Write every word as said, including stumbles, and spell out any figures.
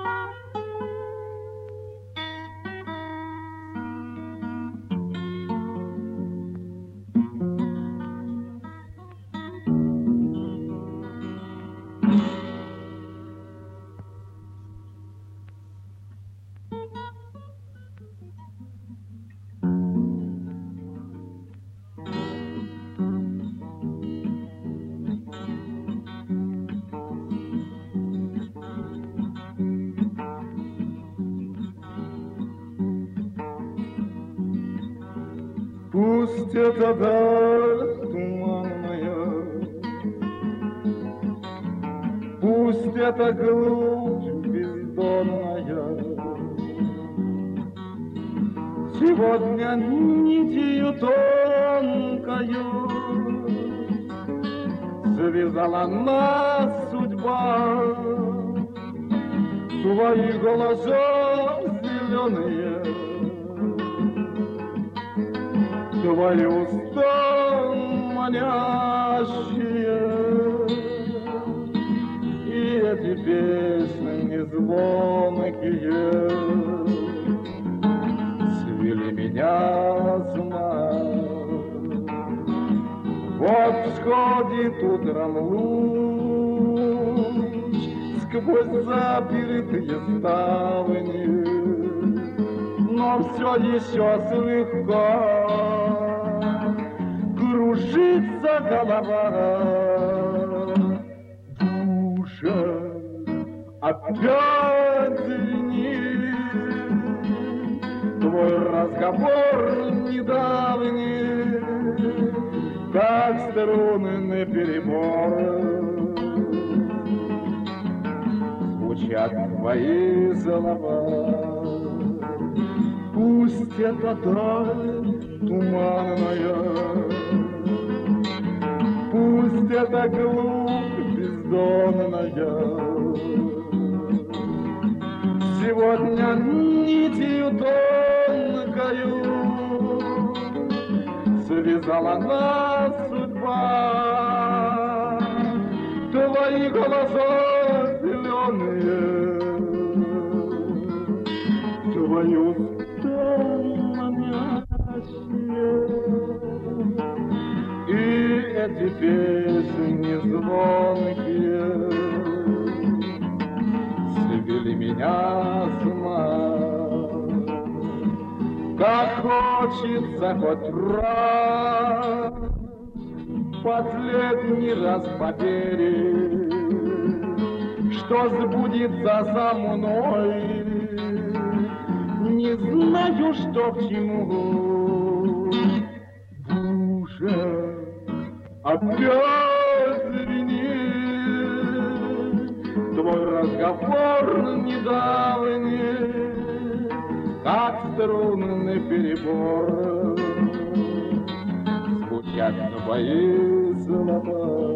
Пусть эта даль туманная, пусть эта глубь бездонная, сегодня нитью тонкою связала нас судьба. Твои глаза зеленые, твои уста манящие, и эти песни звонкие свели меня с ума. Вот всходит утром луч сквозь запертые ставни, но все еще слегка кружится голова. Душа опять звенит твой разговор недавний, как струны наперебор звучат твои слова. Пусть эта даль туманная, пусть эта глубь бездонная, сегодня нитью тонкою связала нас судьба. Твои глаза зеленые, твои уста манящие, и эти песни звонкие свели меня с ума. Как хочется хоть раз, последний раз поверить, что сбудется со мной. Не знаю, что к чему. Душа опять звенит твой разговор недавний, как струнный перебор звучат твои слова.